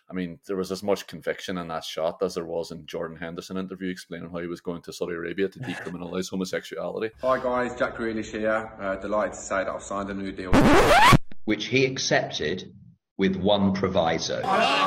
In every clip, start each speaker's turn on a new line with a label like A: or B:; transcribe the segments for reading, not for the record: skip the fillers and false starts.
A: I mean, there was as much conviction in that shot as there was in Jordan Henderson interview explaining how he was going to Saudi Arabia to decriminalise homosexuality.
B: Hi guys, Jack Grealish here. Delighted to say that I've signed a new deal.
C: Which he accepted with one proviso.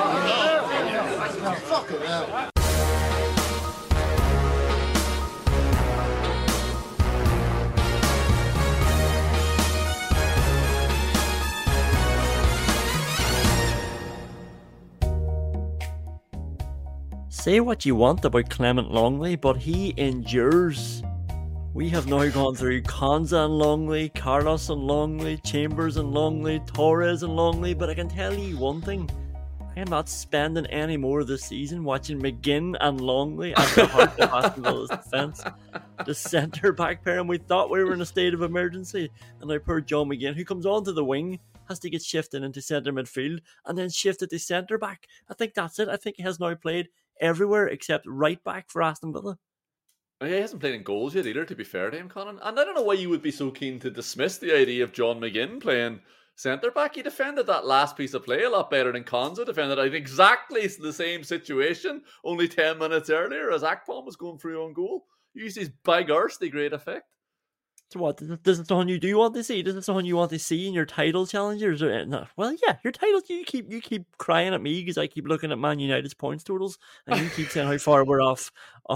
D: Say what you want about Clement Longley, but he endures. We have now gone through Konsa and Longley, Carlos and Longley, Chambers and Longley, Torres and Longley, but I can tell you one thing. I am not spending any more this season watching McGinn and Longley at the heart of Aston Villa's defence. The centre-back pair, and we thought we were in a state of emergency. And now poor John McGinn, who comes onto the wing, has to get shifted into centre midfield and then shifted to centre-back. I think that's it. I think he has now played everywhere except right-back for Aston Villa.
A: He hasn't played in goals yet either, to be fair to him, Conan. And I don't know why you would be so keen to dismiss the idea of John McGinn playing centre-back. He defended that last piece of play a lot better than Konsa defended in exactly the same situation only 10 minutes earlier as Akpom was going through on goal. He used his big arse to great effect.
D: So what, does it someone you do want to see? Does it someone you want to see in your title challengers? Or, no. Well, yeah, your title, you keep crying at me because I keep looking at Man United's points totals and you keep saying how far we're off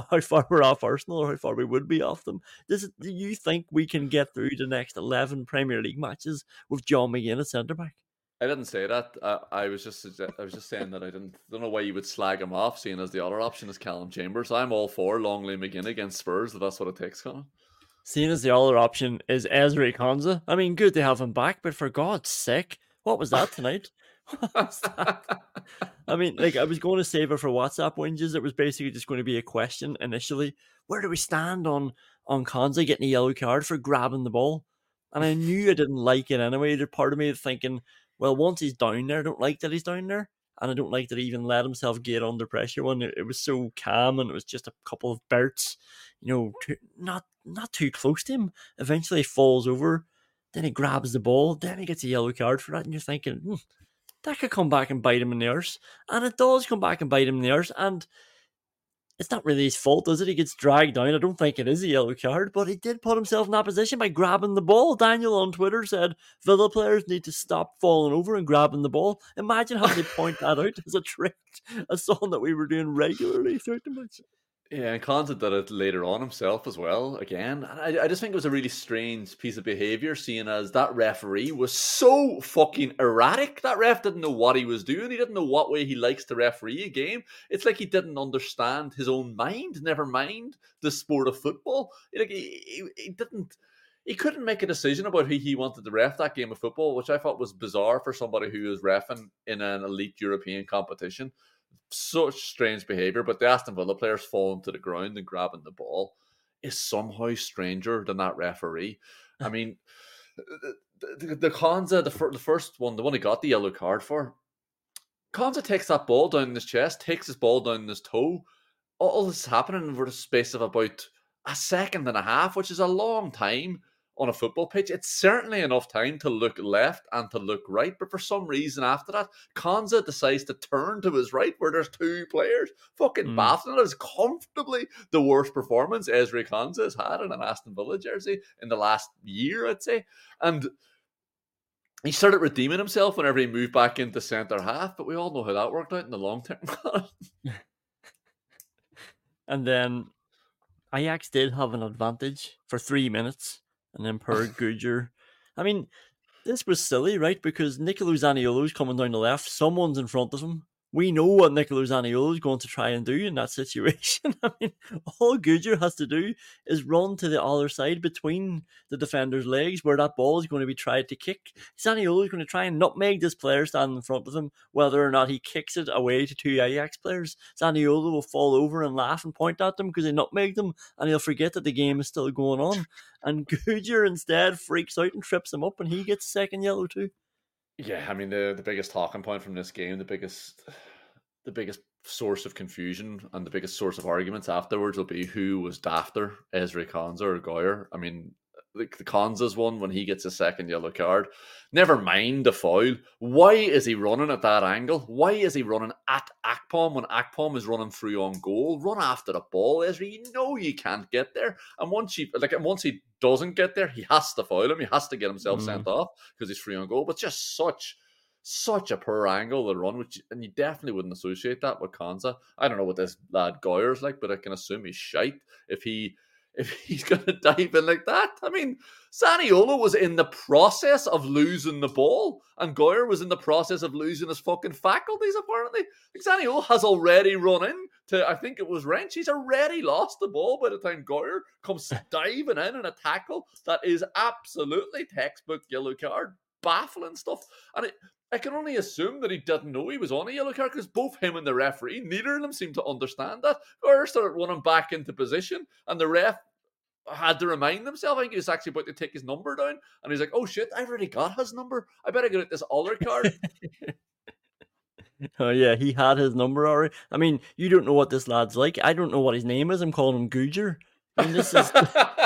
D: Arsenal or how far we would be off them. Do you think we can get through the next 11 Premier League matches with John McGinn at centre-back?
A: I didn't say that. I was just saying that I don't know why you would slag him off, seeing as the other option is Callum Chambers. I'm all for Longley McGinn against Spurs, if that's what it takes, Conan.
D: Seeing as the other option is Ezri Konsa. I mean, good to have him back, but for God's sake, what was that tonight? What was that? I mean, like, I was going to save it for WhatsApp whinges. It was basically just going to be a question initially. Where do we stand on Konsa getting a yellow card for grabbing the ball? And I knew I didn't like it anyway. There's part of me thinking, well, once he's down there, I don't like that he's down there. And I don't like that he even let himself get under pressure when it was so calm and it was just a couple of bursts, not too close to him. Eventually he falls over, then he grabs the ball, then he gets a yellow card for that, and you're thinking, that could come back and bite him in the arse. And it does come back and bite him in the arse, and it's not really his fault, is it? He gets dragged down. I don't think it is a yellow card, but he did put himself in that position by grabbing the ball. Daniel on Twitter said Villa players need to stop falling over and grabbing the ball. Imagine having to point that out as a trick, as something that we were doing regularly throughout the match.
A: Yeah, and Konsa did it later on himself as well, again. And I just think it was a really strange piece of behaviour, seeing as that referee was so fucking erratic. That ref didn't know what he was doing. He didn't know what way he likes to referee a game. It's like he didn't understand his own mind, never mind the sport of football. Like he didn't... He couldn't make a decision about who he wanted to ref that game of football, which I thought was bizarre for somebody who was reffing in an elite European competition. Such strange behaviour, but the Aston Villa players falling to the ground and grabbing the ball is somehow stranger than that referee. I mean, the Konsa, the first one, the one he got the yellow card for, Konsa takes that ball down in his chest, takes his ball down in his toe. All this is happening over the space of about a second and a half, which is a long time on a football pitch. It's certainly enough time to look left and to look right, but for some reason after that, Konsa decides to turn to his right where there's two players. Fucking baffling. It is comfortably the worst performance Ezri Konsa has had in an Aston Villa jersey in the last year, I'd say. And he started redeeming himself whenever he moved back into centre half, but we all know how that worked out in the long term.
D: And then Ajax did have an advantage for 3 minutes. And then per Gujar. I mean, this was silly, right? Because Nicolo Zaniolo's coming down the left. Someone's in front of him. We know what Nicolo Zaniolo is going to try and do in that situation. I mean, all Gujar has to do is run to the other side between the defender's legs where that ball is going to be tried to kick. Zaniolo is going to try and nutmeg this player standing in front of him, whether or not he kicks it away to two Ajax players. Zaniolo will fall over and laugh and point at them because he nutmegged them, and he'll forget that the game is still going on. And Gujar instead freaks out and trips him up, and he gets second yellow too.
A: Yeah, I mean, the biggest talking point from this game, the biggest source of confusion and the biggest source of arguments afterwards will be who was dafter, Ezri Konsa or Goyer. I mean, the Konza's one when he gets a second yellow card. Never mind the foul. Why is he running at that angle? Why is he running at Akpom when Akpom is running through on goal? Run after the ball, Ezra. You know you can't get there. And once he doesn't get there, he has to foul him. He has to get himself sent off because he's free on goal. But just such a poor angle to run, and you definitely wouldn't associate that with Konza. I don't know what this lad Goyer's like, but I can assume he's shite if he's going to dive in like that. I mean, Zaniolo was in the process of losing the ball, and Goyer was in the process of losing his fucking faculties, apparently. Like, Zaniolo has already run in to, I think it was Wrench. He's already lost the ball by the time Goyer comes diving in a tackle that is absolutely textbook yellow card. Baffling stuff. And I can only assume that he didn't know he was on a yellow card because both him and the referee, neither of them seemed to understand that. Goyer started running back into position, and the ref had to remind himself. I think he was actually about to take his number down, and he's like, "Oh shit, I've already got his number. I better get this other card."
D: Oh yeah, he had his number already. I mean, you don't know what this lad's like. I don't know what his name is. I'm calling him Gujar. I mean, this is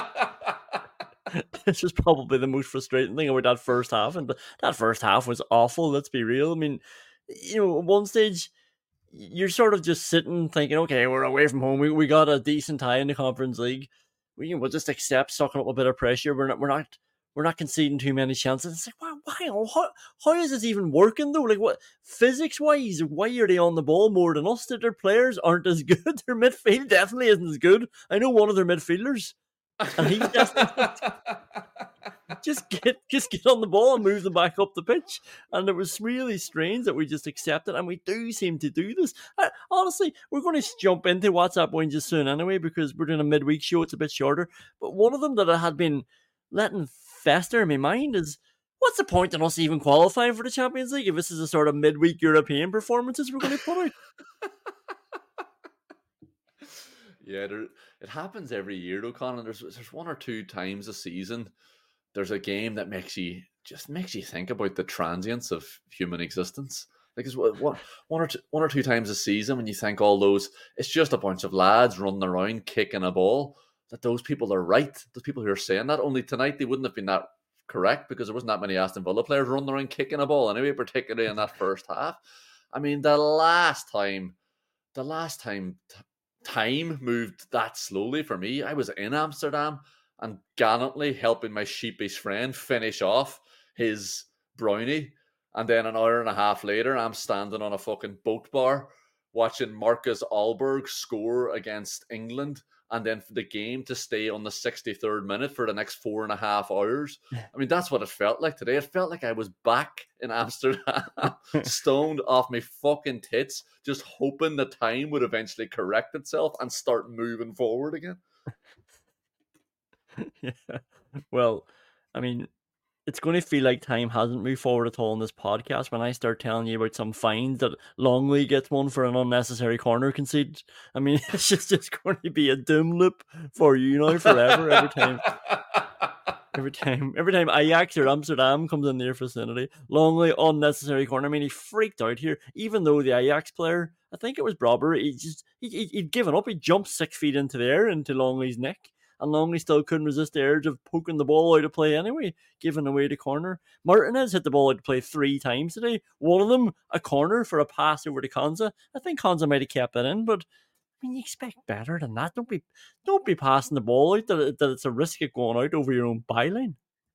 D: this is probably the most frustrating thing about that first half, and that first half was awful. Let's be real. I mean, at one stage, you're sort of just sitting thinking, okay, we're away from home. We got a decent tie in the Conference League. We'll just accept sucking up a bit of pressure. We're not conceding too many chances. It's like, why? How is this even working though? Like, what physics wise? Why are they on the ball more than us? That their players aren't as good. Their midfield definitely isn't as good. I know one of their midfielders, and he's definitely just get on the ball and move them back up the pitch. And it was really strange that we just accepted, and we do seem to do this. Honestly, we're going to jump into WhatsApp wins soon anyway, because we're doing a midweek show. It's a bit shorter. But one of them that I had been letting fester in my mind is, what's the point in us even qualifying for the Champions League if this is a sort of midweek European performances we're going to put out?
A: Yeah, it happens every year though, Colin. There's one or two times a season there's a game that makes you think about the transience of human existence. Like, it's one or two times a season when you think all those, it's just a bunch of lads running around kicking a ball, that those people are right. Those people who are saying that, only tonight they wouldn't have been that correct because there wasn't that many Aston Villa players running around kicking a ball anyway, particularly in that first half. I mean, the last time time moved that slowly for me, I was in Amsterdam and gallantly helping my sheepish friend finish off his brownie. And then an hour and a half later, I'm standing on a fucking boat bar watching Marcus Alberg score against England, and then for the game to stay on the 63rd minute for the next 4.5 hours. I mean, that's what it felt like today. It felt like I was back in Amsterdam, stoned off my fucking tits, just hoping the time would eventually correct itself and start moving forward again.
D: Yeah. Well, I mean, it's going to feel like time hasn't moved forward at all in this podcast when I start telling you about some fines that Longley gets one for an unnecessary corner concede. I mean, it's just going to be a doom loop for you now forever every time Ajax or Amsterdam comes in their vicinity. Longley, unnecessary corner. I mean, he freaked out here, even though the Ajax player, I think it was Brobber, he'd given up. He jumped 6 feet into the air into Longley's neck. And Longley still couldn't resist the urge of poking the ball out of play anyway, giving away the corner. Martinez hit the ball out of play 3 times today. One of them, a corner for a pass over to Konza. I think Konza might have kept that in, but I mean, you expect better than that. Don't be passing the ball out that it's a risk of going out over your own byline.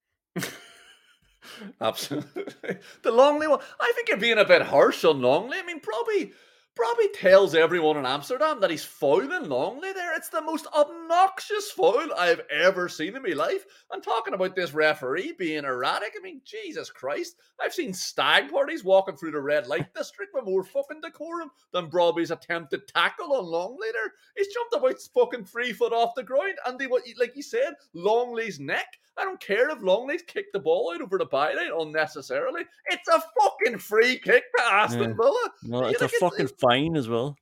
A: Absolutely. The Longley one, I think you're being a bit harsh on Longley. I mean, probably tells everyone in Amsterdam that he's fouling Longley there. It's the most obnoxious foul I've ever seen in my life. And talking about this referee being erratic, I mean, Jesus Christ. I've seen stag parties walking through the red light district with more fucking decorum than Brobby's attempted tackle on Longley there. He's jumped about fucking 3 foot off the ground, and like you said, Longley's neck. I don't care if Longley's kicked the ball out over the byline unnecessarily. It's a fucking free kick to Aston Villa.
D: No, it's a fucking fine as well.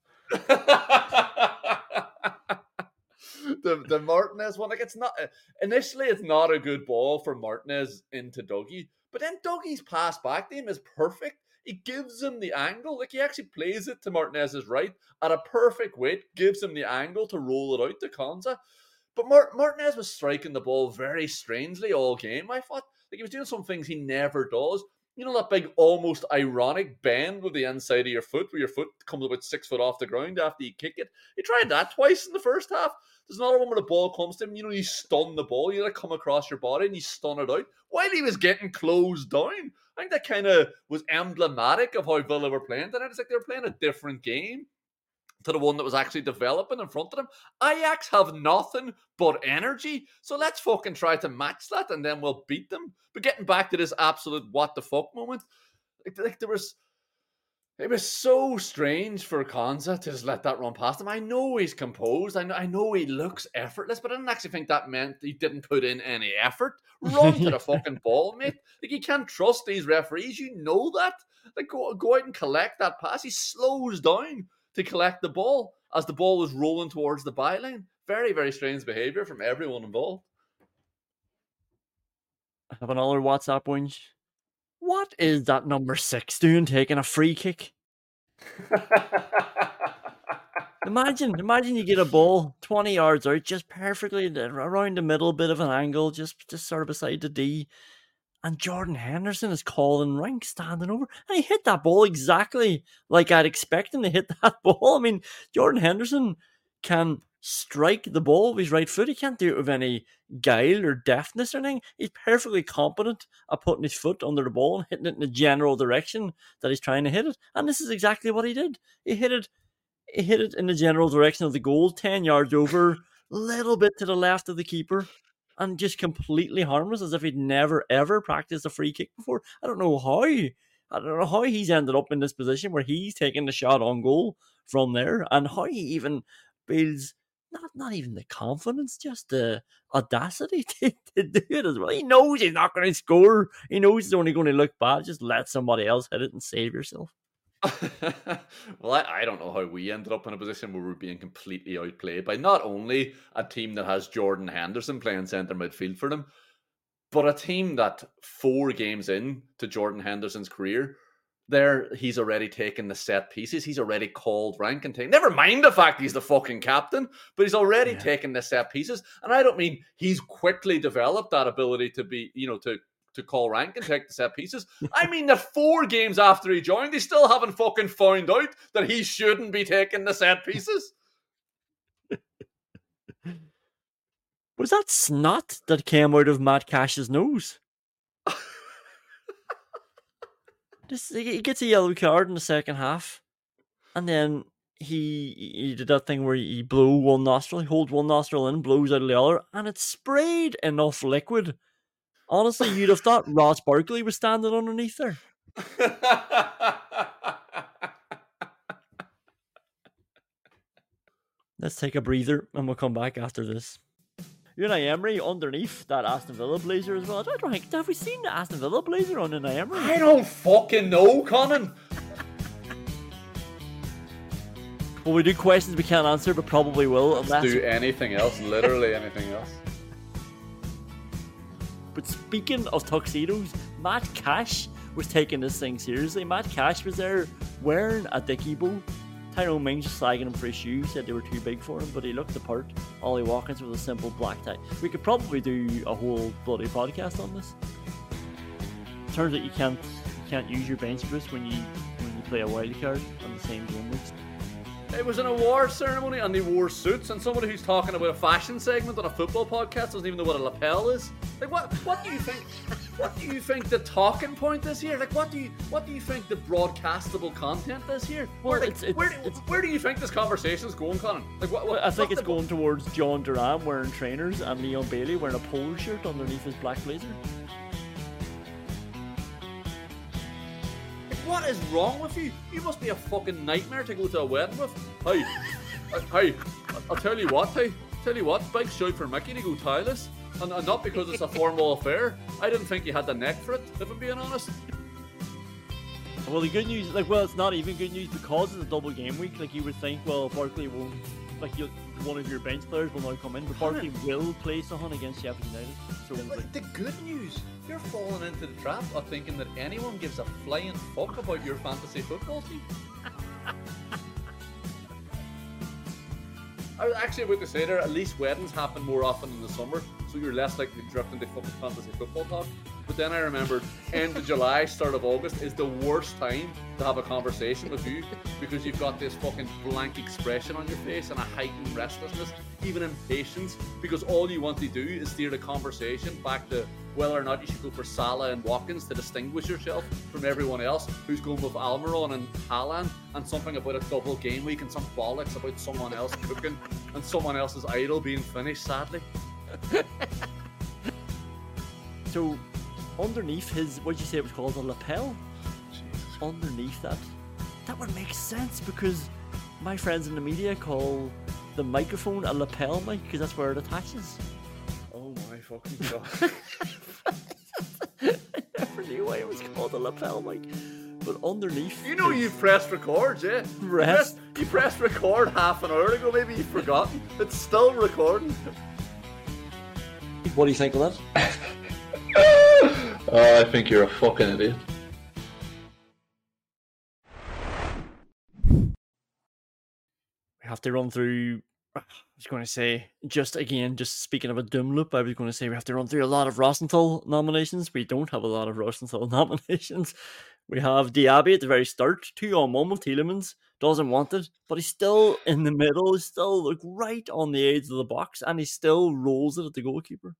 A: the Martinez one, like, it's not initially, it's not a good ball for Martinez into Dougie, but then Dougie's pass back to him is perfect. He gives him the angle, like he actually plays it to Martinez's right at a perfect weight, gives him the angle to roll it out to Konza. But Martinez was striking the ball very strangely all game. I thought he was doing some things he never does. You know that big, almost ironic bend with the inside of your foot, where your foot comes about 6 foot off the ground after you kick it. He tried that twice in the first half. There's another one where the ball comes to him. You stun the ball. You let it come across your body and you stun it out while he was getting closed down. I think that kind of was emblematic of how Villa were playing tonight. It's like they were playing a different game to the one that was actually developing in front of them. Ajax have nothing but energy, so let's fucking try to match that and then we'll beat them. But getting back to this absolute what the fuck moment, it was so strange for Konsa to just let that run past him. I know he's composed, I know he looks effortless, but I didn't actually think that meant he didn't put in any effort. Run to the fucking ball, mate. You can't trust these referees, you know that. Go out and collect that pass. He slows down to collect the ball as the ball was rolling towards the byline. Very, very strange behaviour from everyone involved.
D: I have another WhatsApp whinge. What is that number 6 doing taking a free kick? Imagine you get a ball 20 yards out, just perfectly around the middle, bit of an angle, just sort of beside the D. And Jordan Henderson is calling rank, standing over. And he hit that ball exactly like I'd expect him to hit that ball. I mean, Jordan Henderson can strike the ball with his right foot. He can't do it with any guile or deftness or anything. He's perfectly competent at putting his foot under the ball and hitting it in the general direction that he's trying to hit it. And this is exactly what he did. He hit it in the general direction of the goal, 10 yards over, a little bit to the left of the keeper, and just completely harmless, as if he'd never ever practiced a free kick before. I don't know how he's ended up in this position where he's taking the shot on goal from there, and how he even builds not even the confidence, just the audacity to do it as well. He knows he's not going to score. He knows he's only going to look bad. Just let somebody else hit it and save yourself.
A: Well, I don't know how we ended up in a position where we're being completely outplayed by not only a team that has Jordan Henderson playing centre midfield for them, but a team that 4 games in to Jordan Henderson's career, he's already taken the set pieces. He's already called rank and taken. Never mind the fact he's the fucking captain, but he's already taken the set pieces. And I don't mean he's quickly developed that ability to be, to call rank and take the set pieces. I mean that 4 games after he joined, they still haven't fucking found out that he shouldn't be taking the set pieces.
D: Was that snot that came out of Matt Cash's nose? He gets a yellow card in the second half, and then he did that thing where he blow one nostril, he holds one nostril in, blows out of the other, and it sprayed enough liquid. Honestly, you'd have thought Ross Barkley was standing underneath there. Let's take a breather and we'll come back after this. Unai Emery underneath that Aston Villa blazer as well. I don't think, have we seen the Aston Villa blazer on Unai Emery?
A: I don't fucking know, Conan.
D: Well, we do questions we can't answer, but probably will.
A: Let's do anything else, literally anything else.
D: But speaking of tuxedos, Matt Cash was taking this thing seriously. Matt Cash was there wearing a Dickie bow. Tyrone Mings was slagging him for his shoes, said they were too big for him, but he looked the part. Ollie Watkins with a simple black tie. We could probably do a whole bloody podcast on this. Turns out you can't use your bench boost when you play a wild card on the same game weeks.
A: It was an award ceremony and they wore suits, and somebody who's talking about a fashion segment on a football podcast doesn't even know what a lapel is. Like, what do you think? What do you think the talking point is here? Like, what do you think the broadcastable content is here?
D: Well,
A: where do you think this conversation is going, Conan? Like,
D: I think it's going towards John Duran wearing trainers and Leon Bailey wearing a polo shirt underneath his black blazer.
A: What is wrong with you? You must be a fucking nightmare to go to a wedding with. Hey, I'll tell you what, big shout for Mickey to go tileless. And not because it's a formal affair. I didn't think you had the neck for it, if I'm being honest.
D: Well, the good news, it's not even good news because it's a double game week. Like, you would think, well, Barkley won't, one of your bench players will now come in, but Barkley will play someone against Sheffield United. So
A: the good news, you're falling into the trap of thinking that anyone gives a flying fuck about your fantasy football team. I was actually about to say there, at least weddings happen more often in the summer, so you're less likely to drift into fucking fantasy football talk. But then I remembered end of July, start of August is the worst time to have a conversation with you because you've got this fucking blank expression on your face and a heightened restlessness, even impatience, because all you want to do is steer the conversation back to whether or not you should go for Salah and Watkins to distinguish yourself from everyone else who's going with Almiron and Haaland, and something about a double game week and some bollocks about someone else cooking and someone else's idol being finished, sadly.
D: So, underneath his, what'd you say it was called, a lapel?
A: Jesus.
D: Underneath that would make sense, because my friends in the media call the microphone a lapel mic because that's where it attaches.
A: Oh my fucking god.
D: I never knew why it was called a lapel mic. But underneath,
A: You know you pressed record, yeah? You pressed record half an hour ago, maybe you've forgotten. It's still recording.
D: What do you think of that?
E: I think you're a fucking idiot.
D: We have to run through. I was going to say, just speaking of a doom loop, I was going to say we have to run through a lot of Rosenthal nominations. We don't have a lot of Rosenthal nominations. We have Diaby at the very start, 2-on-1 with Tielemans, doesn't want it, but he's still in the middle, he's still like right on the edge of the box, and he still rolls it at the goalkeeper.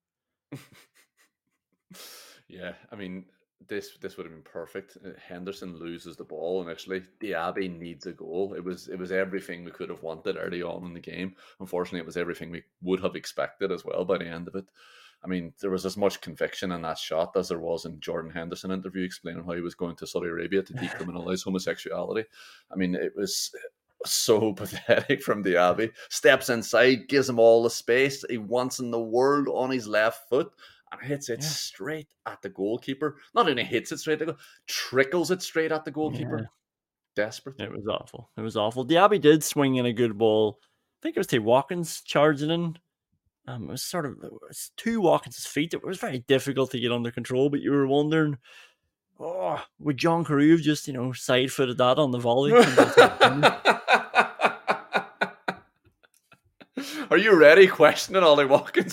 A: Yeah, I mean, this would have been perfect. Henderson loses the ball initially. Diaby needs a goal. It was everything we could have wanted early on in the game. Unfortunately, it was everything we would have expected as well by the end of it. I mean, there was as much conviction in that shot as there was in Jordan Henderson interview explaining how he was going to Saudi Arabia to decriminalize homosexuality. I mean, it was so pathetic from Diaby. Steps inside, gives him all the space he wants in the world on his left foot, and hits it straight at the goalkeeper. Not only hits it straight at the goal, trickles it straight at the goalkeeper.
D: Yeah.
A: Desperate.
D: It was awful. It was awful. Diaby did swing in a good ball. I think it was to Watkins charging in. It was to Watkins' feet. It was very difficult to get under control, but you were wondering, would John Carew have just, side-footed that on the volley?
A: Are you ready questioning Ollie Watkins?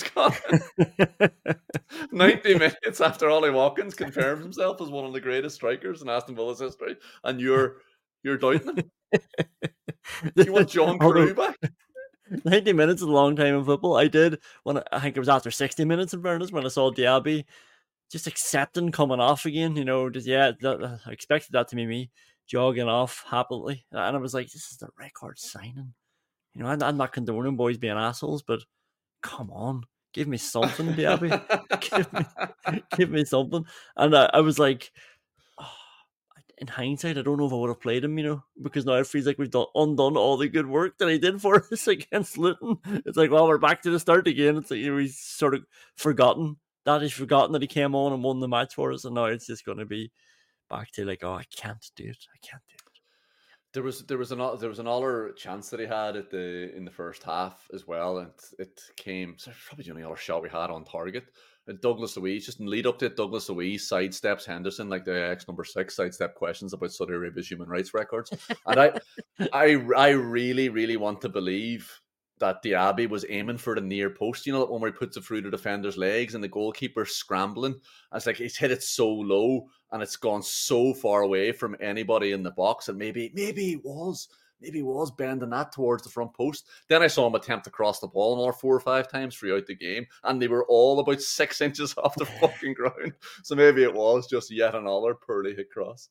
A: 90 minutes after Ollie Watkins confirms himself as one of the greatest strikers in Aston Villa's history, and you're doubting him? You want John Carew back?
D: 90 minutes is a long time in football. I think it was after 60 minutes in fairness when I saw Diaby just accepting coming off again. I expected that to be me jogging off happily, and I was like, this is the record signing. I'm not condoning boys being assholes, but come on, give me something, Diaby. give me something. And I was like, in hindsight, I don't know if I would have played him, because now it feels like we've undone all the good work that he did for us against Luton. It's like, well, we're back to the start again. It's like he's sort of forgotten that he came on and won the match for us, and now it's just going to be back to like, I can't do it.
A: There was another chance that he had in the first half as well, and it came probably the only other shot we had on target. Douglas Luiz, just in lead up to it, Douglas Luiz sidesteps Henderson like the X number 6 sidestep questions about Saudi Arabia's human rights records. And I really, really want to believe that Diaby was aiming for the near post. That one where he puts it through the defender's legs and the goalkeeper's scrambling. And it's like he's hit it so low and it's gone so far away from anybody in the box, and maybe he was bending that towards the front post. Then I saw him attempt to cross the ball another 4 or 5 times throughout the game, and they were all about 6 inches off the fucking ground. So maybe it was just yet another poorly hit cross.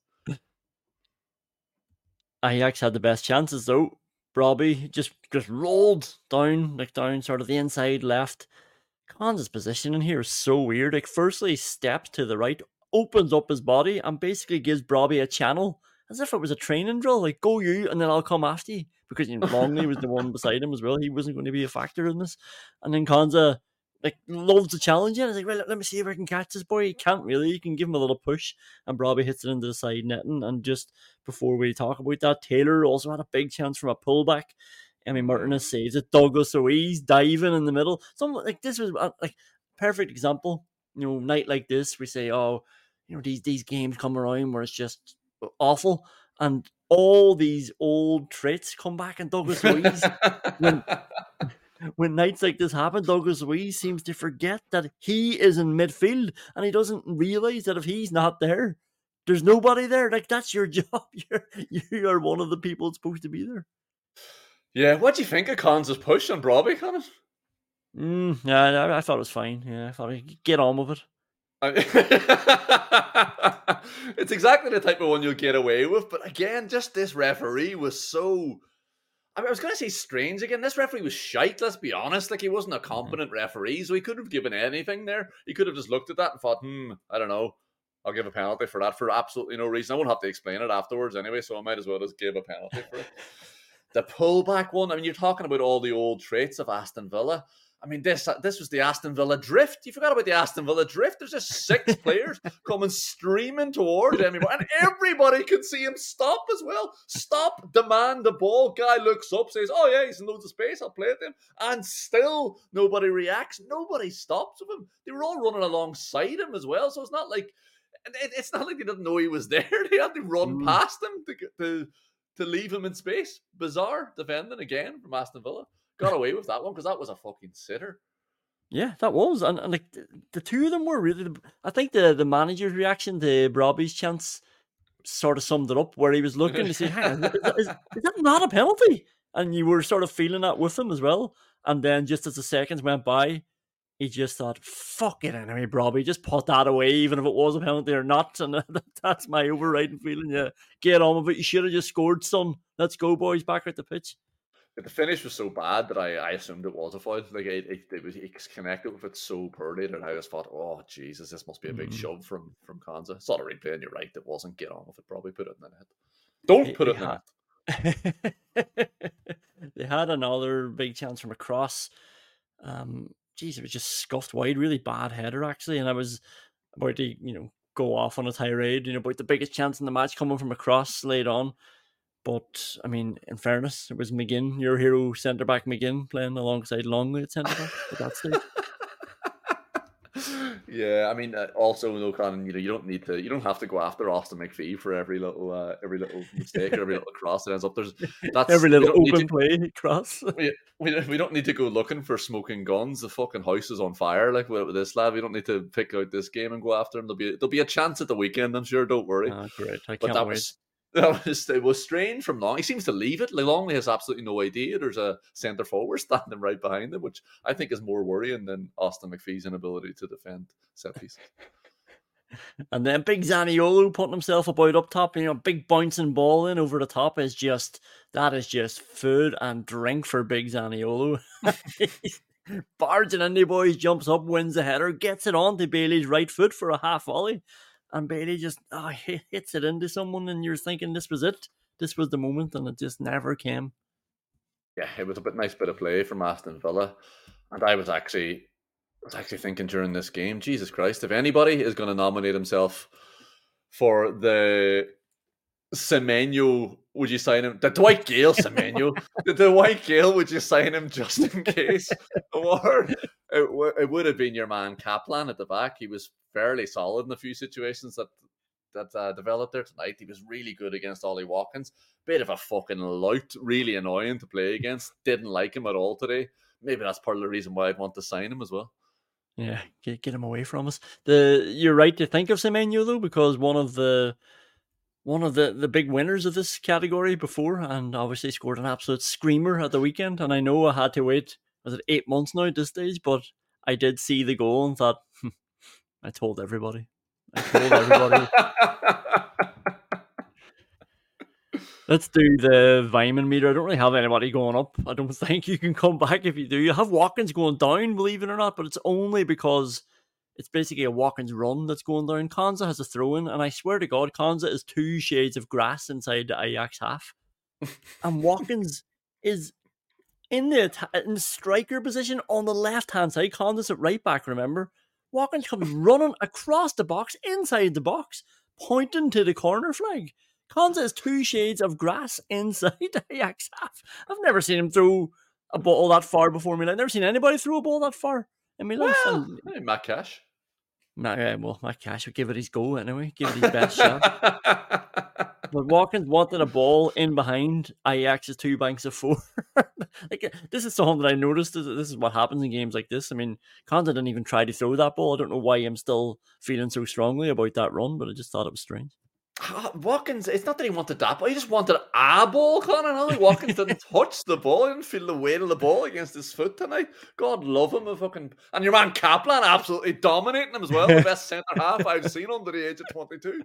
D: Ajax had the best chances though. Robbie just rolled down sort of the inside left. Khan's position in here is so weird. Like, firstly, he steps to the right, opens up his body, and basically gives Robbie a channel, as if it was a training drill. Like, go you, and then I'll come after you. Because Longley was the one beside him as well. He wasn't going to be a factor in this. And then Khan's loves the challenge. And he's like, well, let me see if I can catch this boy. He can't really. You can give him a little push, and Robbie hits it into the side netting. And just before we talk about that, Taylor also had a big chance from a pullback. Martinez saves it. Douglas Luiz diving in the middle. This was like perfect example. Night like this, we say, these games come around where it's just awful, and all these old traits come back in Douglas Luiz. When nights like this happen, Douglas Luiz seems to forget that he is in midfield, and he doesn't realise that if he's not there, there's nobody there. Like, that's your job. You're one of the people that's supposed to be there.
A: Yeah, what do you think of Konza's push on Brobbey, Conan?
D: Yeah, I thought it was fine. Yeah, I thought he'd get on with it.
A: It's exactly the type of one you'll get away with, but again, just this referee was so... I was going to say strange again. This referee was shite, let's be honest. Like, he wasn't a competent referee, so he could have given anything there. He could have just looked at that and thought, I don't know, I'll give a penalty for that for absolutely no reason. I won't have to explain it afterwards anyway, so I might as well just give a penalty for it. The pullback one, I mean, you're talking about all the old traits of Aston Villa. I mean, this was the Aston Villa drift. You forgot about the Aston Villa drift. There's just 6 players coming streaming towards him, and everybody can see him stop as well. Stop, demand the ball. Guy looks up, says, "Oh yeah, he's in loads of space. I'll play it to him," and still nobody reacts. Nobody stops with him. They were all running alongside him as well. So it's not like they didn't know he was there. They had to run past him to leave him in space. Bizarre defending again from Aston Villa. Got away with that one because that was a fucking sitter.
D: Yeah, that was. And like the two of them were really... I think the manager's reaction to Brobbey's chance sort of summed it up, where he was looking to say, "Hang on, is that not a penalty?" And you were sort of feeling that with him as well. And then just as the seconds went by, he just thought, "Fuck it anyway, Brobbey. Just put that away, even if it was a penalty or not." And that's my overriding feeling. Yeah, get on with it. You should have just scored, son. Let's go, boys, back at the pitch.
A: The finish was so bad that I assumed it was a foul. Like it was connected with it so poorly that I just thought, "Oh Jesus, this must be a big shove from Konza." Saw the replay and you're right, it wasn't. Get on with it. Probably put it in the net. Don't put it in the net.
D: They had another big chance from a cross. It was just scuffed wide. Really bad header actually, and I was about to go off on a tirade about the biggest chance in the match coming from a cross laid on. But, I mean, in fairness, it was McGinn, your hero centre-back McGinn, playing alongside Longley at centre-back at that stage.
A: Yeah, I mean, also, no, Conan, you don't have to go after Austin McPhee for every little mistake or every little cross that ends up.
D: Every little open play cross.
A: We don't need to go looking for smoking guns. The fucking house is on fire, like with this lad. We don't need to pick out this game and go after him. There'll be a chance at the weekend, I'm sure. Don't worry.
D: Great, I can't wait.
A: It was strange from Long. He seems to leave it. Longley has absolutely no idea there's a centre forward standing right behind him, which I think is more worrying than Austin McPhee's inability to defend set pieces.
D: And then big Zaniolo putting himself about up top, big bouncing ball in over the top is just food and drink for big Zaniolo. Barging in the boys, jumps up, wins the header, gets it on to Bailey's right foot for a half volley. And Bailey just hits it into someone, and you're thinking this was it. This was the moment, and it just never came.
A: Yeah, it was a nice bit of play from Aston Villa. And I was actually thinking during this game, Jesus Christ, if anybody is going to nominate himself for the Semenyo, would you sign him? The Dwight Gale Semenyo. The Dwight Gale, would you sign him just in case award? It would have been your man Kaplan at the back. He was fairly solid in a few situations that developed there tonight. He was really good against Ollie Watkins. Bit of a fucking lout, really annoying to play against. Didn't like him at all today. Maybe that's part of the reason why I'd want to sign him as well.
D: Yeah, get him away from us. You're right to think of Semenyo though, because one of the big winners of this category before, and obviously scored an absolute screamer at the weekend. And I know I had to wait, was it 8 months now at this stage, but I did see the goal and thought, I told everybody. Let's do the Vyman meter. I don't really have anybody going up. I don't think you can come back if you do. You have Watkins going down, believe it or not, but it's only because it's basically a Watkins run that's going down. Konza has a throw in, and I swear to God, Konza is 2 shades of grass inside the Ajax half. And Watkins is in the striker position on the left-hand side. Konza's at right back, remember? Watkins comes running across the box, inside the box, pointing to the corner flag. Konza is 2 shades of grass inside the Ajax half. I've never seen him throw a ball that far before me. I've never seen anybody throw a ball that far in my life.
A: Well, Matt Cash.
D: Matt Cash will give it his go anyway. Give it his best shot. But Watkins wanted a ball in behind Ajax's 2 banks of 4. Like, this is something that I noticed. This is what happens in games like this. I mean, Konza didn't even try to throw that ball. I don't know why I'm still feeling so strongly about that run, but I just thought it was strange.
A: Watkins, it's not that he wanted that ball, he just wanted a ball, Conor. Ollie Watkins didn't touch the ball, he didn't feel the weight of the ball against his foot tonight. God love him. And your man Kaplan absolutely dominating him as well. The best centre half I've seen under the age of 22.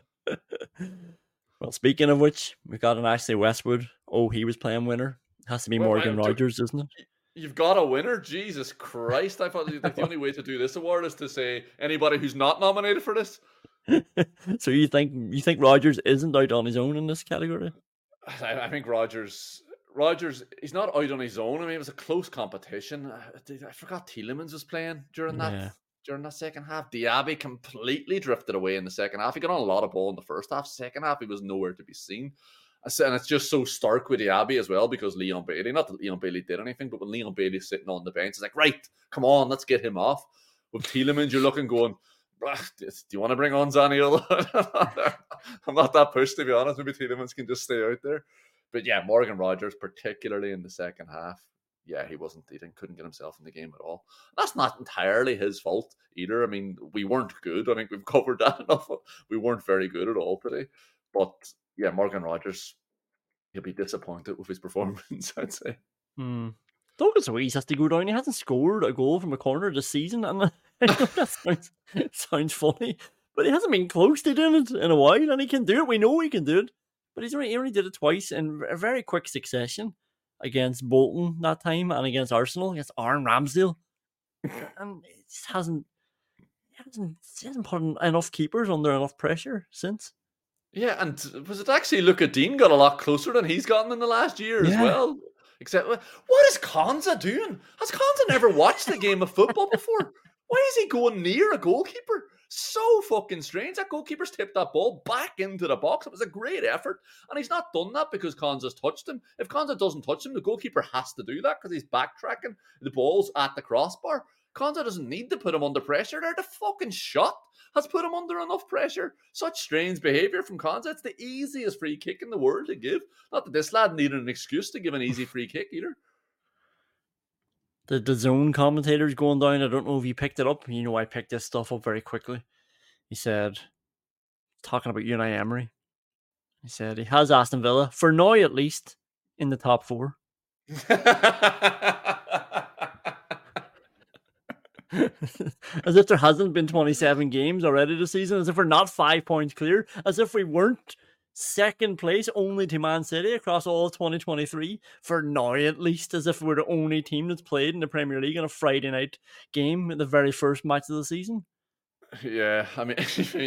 D: Well, speaking of which, we've got an Ashley Westwood. Oh, he was playing winner. Has to be Morgan Rogers, isn't it?
A: You've got a winner? Jesus Christ. I thought the only way to do this award is to say anybody who's not nominated for this.
D: So you think Rogers isn't out on his own in this category?
A: I think Rogers, he's not out on his own. I mean, it was a close competition. I forgot Tielemans was playing during that second half. Diaby completely drifted away in the second half. He got on a lot of ball in the first half. Second half, he was nowhere to be seen. And it's just so stark with Diaby as well, because Leon Bailey, not that Leon Bailey did anything, but when Leon Bailey's sitting on the bench, it's like, right, come on, let's get him off. With Tielemans, you're looking going, do you want to bring on Zaniolo? I'm not that pushed, to be honest. Maybe Tielemans can just stay out there. But yeah, Morgan Rogers, particularly in the second half, yeah, he couldn't get himself in the game at all. That's not entirely his fault either. I mean, we weren't good. I think we've covered that enough. We weren't very good at all today. But yeah, Morgan Rogers, he'll be disappointed with his performance, I'd say.
D: Douglas Luiz has to go down. He hasn't scored a goal from a corner this season, and I know that sounds funny, but he hasn't been close to doing it in a while, and he can do it. We know he can do it, but he only did it twice in a very quick succession against Bolton that time and against Arsenal, against Aaron Ramsdale, and he hasn't put enough keepers under enough pressure since.
A: Yeah, and was it actually Luca Dean got a lot closer than he's gotten in the last year as well? Except, what is Konza doing? Has Konza never watched the game of football before? Why is he going near a goalkeeper? So fucking strange. That goalkeeper's tipped that ball back into the box. It was a great effort. And he's not done that because Konza's touched him. If Konza doesn't touch him, the goalkeeper has to do that because he's backtracking. The ball's at the crossbar. Konza doesn't need to put him under pressure there. The fucking shot has put him under enough pressure. Such strange behaviour from Konza. It's the easiest free kick in the world to give. Not that this lad needed an excuse to give an easy free kick either.
D: The zone commentator's going down. I don't know if you picked it up. You know, I picked this stuff up very quickly. He said, talking about Unai Emery, he said he has Aston Villa, for now at least, in the top 4. As if there hasn't been 27 games already this season, as if we're not 5 points clear, as if we weren't second place only to Man City across all of 2023, for now at least, as if we're the only team that's played in the Premier League on a Friday night game in the very first match of the season.
A: Yeah, I mean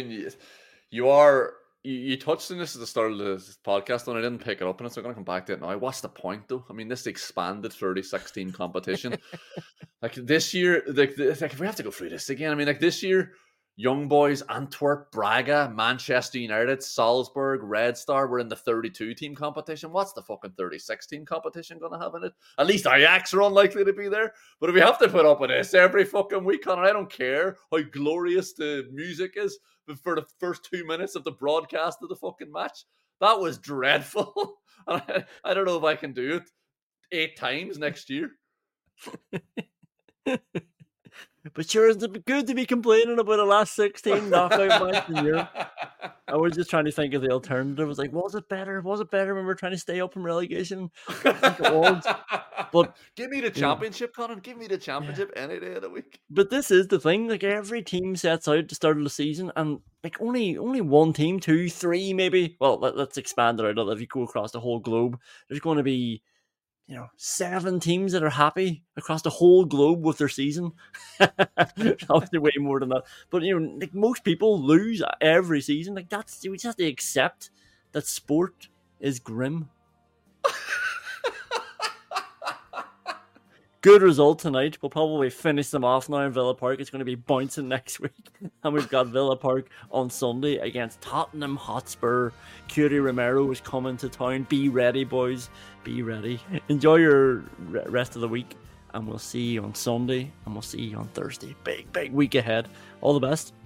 A: you touched on this at the start of the podcast, and I didn't pick it up, and so I'm going to come back to it now. What's the point, though? I mean, this expanded 36-team competition. Like this year, like if we have to go through this again, I mean, like this year, Young Boys, Antwerp, Braga, Manchester United, Salzburg, Red Star were in the 32-team competition. What's the fucking 36-team competition going to have in it? At least Ajax are unlikely to be there. But if we have to put up with this every fucking week, Conor, I don't care how glorious the music is, but for the first 2 minutes of the broadcast of the fucking match, that was dreadful. I don't know if I can do it 8 times next year.
D: But sure, it's good to be complaining about the last 16 knockout match in Europe. I was just trying to think of the alternative. I was like, was it better? Was it better when we were trying to stay up from relegation? I think it was. But
A: give me the championship, Conan. Give me the championship any day of the week.
D: But this is the thing. Like, every team sets out to start of the season, and like only one team, 2, 3 maybe. Well, let's expand it out. If you go across the whole globe, there's going to be 7 teams that are happy across the whole globe with their season. Obviously way more than that. But like most people lose every season. Like we just have to accept that sport is grim. Good result tonight. We'll probably finish them off now in Villa Park. It's going to be bouncing next week. And we've got Villa Park on Sunday against Tottenham Hotspur. Curie Romero is coming to town. Be ready, boys. Be ready. Enjoy your rest of the week. And we'll see you on Sunday. And we'll see you on Thursday. Big week ahead. All the best.